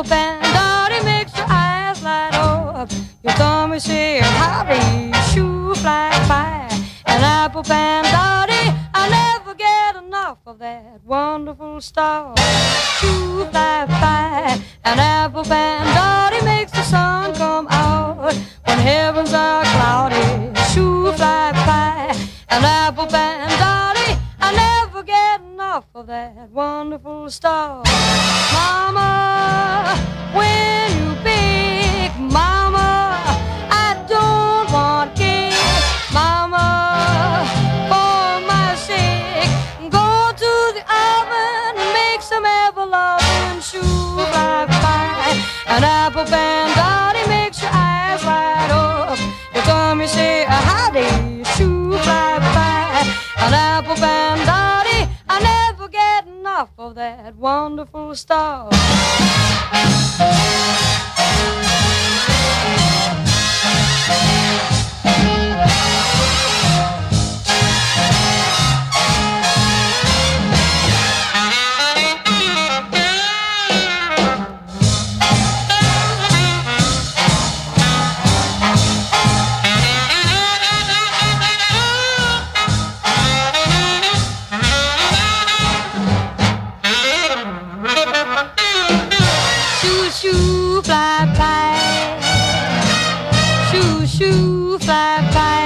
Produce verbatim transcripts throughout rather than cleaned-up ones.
apple bandari makes your eyes light up. Your tummy say howdy, shoo fly by. An apple bandari, I never get enough of that wonderful stuff. Shoo fly by. An apple bandari makes the sun come out when heavens are cloudy. Shoo fly by. An apple bandari, I never get enough of that wonderful stuff. Mama, when you bake, Mama, I don't want cake. Mama, for my sake, go to the oven and make some apple lovin'. Shoo fly by. An apple bandari makes your eyes light up. Your tummy say howdy, shoo fly by. An apple bandari, I never get enough of that wonderful stuff. Shoo fly by, shoo shoo fly by,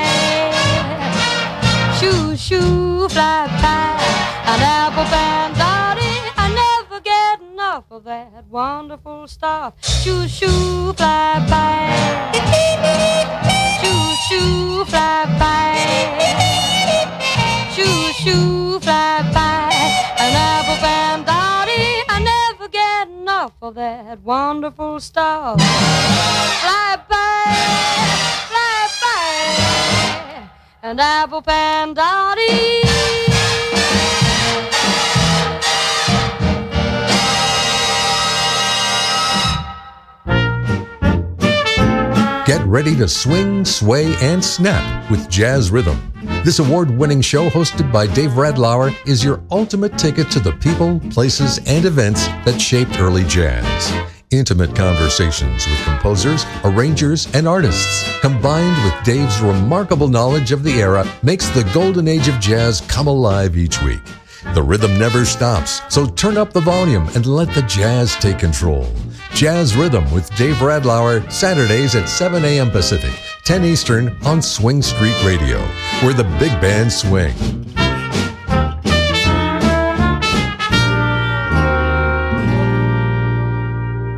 shoo shoo fly by. An apple bandari, I never get enough of that wonderful stuff. Shoo shoo fly by, shoo shoo fly by, shoo shoo fly by. An apple bandari, I never get enough of that wonderful stuff. Fly by, fly by, an apple bandari. Get ready to swing, sway, and snap with Jazz Rhythm. This award-winning show, hosted by Dave Radlauer, is your ultimate ticket to the people, places, and events that shaped early jazz. Intimate conversations with composers, arrangers, and artists, combined with Dave's remarkable knowledge of the era, makes the golden age of jazz come alive each week. The rhythm never stops, so turn up the volume and let the jazz take control. Jazz Rhythm with Dave Radlauer, Saturdays at seven a.m. Pacific, ten Eastern on Swing Street Radio, where the big bands swing.